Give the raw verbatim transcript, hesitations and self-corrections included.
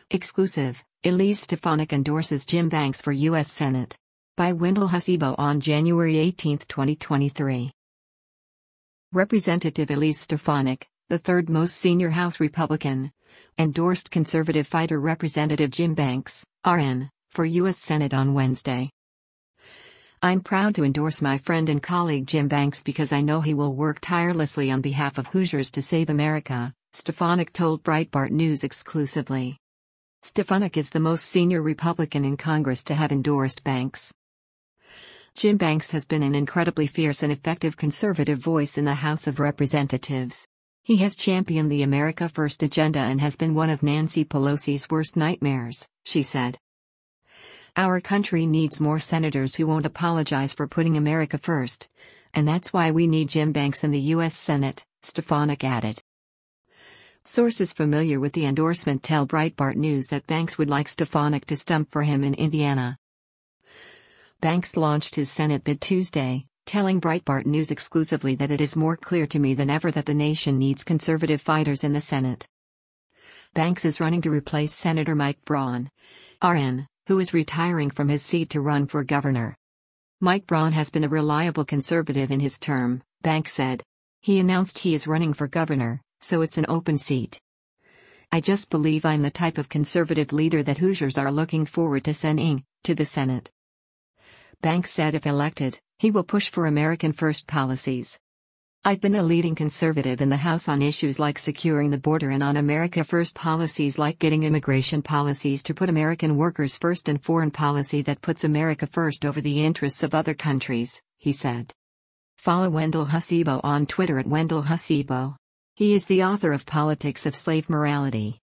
Exclusive, Elise Stefanik endorses Jim Banks for U S Senate. By Wendell Hasibo on January eighteenth, twenty twenty-three. Representative Elise Stefanik, the third most senior House Republican, endorsed conservative fighter Representative Jim Banks, R N, for U S Senate on Wednesday. "I'm proud to endorse my friend and colleague Jim Banks because I know he will work tirelessly on behalf of Hoosiers to save America," Stefanik told Breitbart News exclusively. Stefanik is the most senior Republican in Congress to have endorsed Banks. Jim Banks has been an incredibly fierce and effective conservative voice in the House of Representatives. He has championed the America First agenda and has been one of Nancy Pelosi's worst nightmares, she said. "Our country needs more senators who won't apologize for putting America first. And that's why we need Jim Banks in the U S Senate," Stefanik added. Sources familiar with the endorsement tell Breitbart News that Banks would like Stefanik to stump for him in Indiana. Banks launched his Senate bid Tuesday, telling Breitbart News exclusively that it is more clear to me than ever that the nation needs conservative fighters in the Senate. Banks is running to replace Senator Mike Braun, R N, who is retiring from his seat to run for governor. "Mike Braun has been a reliable conservative in his term," Banks said. "He announced he is running for governor, so it's an open seat. I just believe I'm the type of conservative leader that Hoosiers are looking forward to sending to the Senate." Banks said if elected, he will push for American First policies. "I've been a leading conservative in the House on issues like securing the border and on America First policies like getting immigration policies to put American workers first and foreign policy that puts America first over the interests of other countries," he said. Follow Wendell Hasibo on Twitter at Wendell Hasibo. He is the author of Politics of Slave Morality.